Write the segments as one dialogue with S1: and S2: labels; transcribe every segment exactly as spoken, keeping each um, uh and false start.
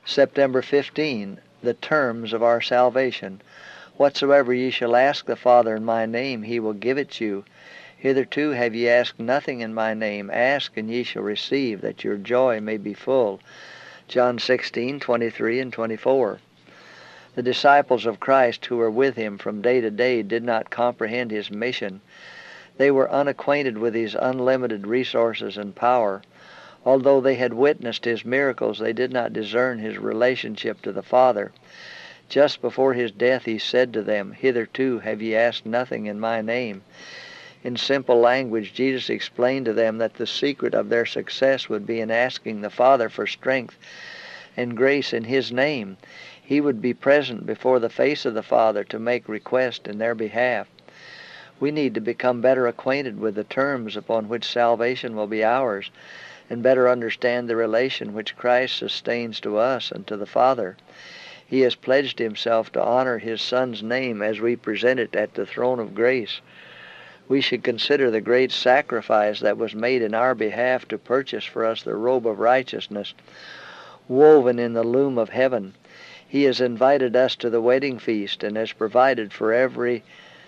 S1: September fifteenth, the terms of our salvation. Whatsoever ye shall ask the Father in my name, he will give it you. Hitherto have ye asked nothing in my name. Ask, and ye shall receive, that your joy may be full. John sixteen, twenty-three and twenty-four. The disciples of Christ who were with him from day to day did not comprehend his mission. They were unacquainted with his unlimited resources and power. Although they had witnessed his miracles, they did not discern his relationship to the Father. Just before his death he said to them, Hitherto have ye asked nothing in my name. In simple language, Jesus explained to them that the secret of their success would be in asking the Father for strength and grace in his name. He would be present before the face of the Father to make request in their behalf. We need to become better acquainted with the terms upon which salvation will be ours, and better understand the relation which Christ sustains to us and to the Father. He has pledged himself to honor his Son's name as we present it at the throne of grace. We should consider the great sacrifice that was made in our behalf to purchase for us the robe of righteousness, woven in the loom of heaven. He has invited us to the wedding feast and has provided for every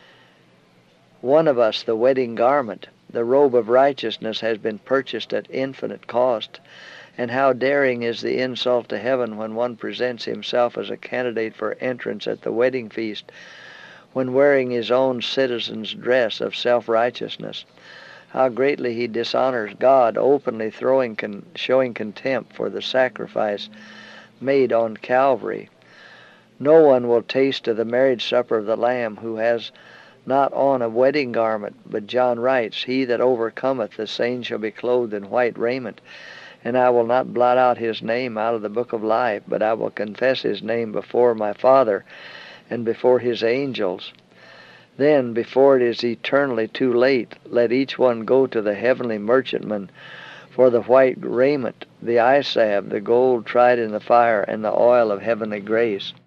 S1: one of us the wedding garment. The robe of righteousness has been purchased at infinite cost. And how daring is the insult to heaven when one presents himself as a candidate for entrance at the wedding feast, when wearing his own citizen's dress of self-righteousness. How greatly he dishonors God, openly throwing con- showing contempt for the sacrifice made on Calvary. No one will taste of the marriage supper of the Lamb who has not on a wedding garment, but John writes, He that overcometh, the same shall be clothed in white raiment, and I will not blot out his name out of the book of life, but I will confess his name before my Father and before his angels. Then, before it is eternally too late, let each one go to the heavenly merchantman for the white raiment, the eye salve, the gold tried in the fire, and the oil of heavenly grace.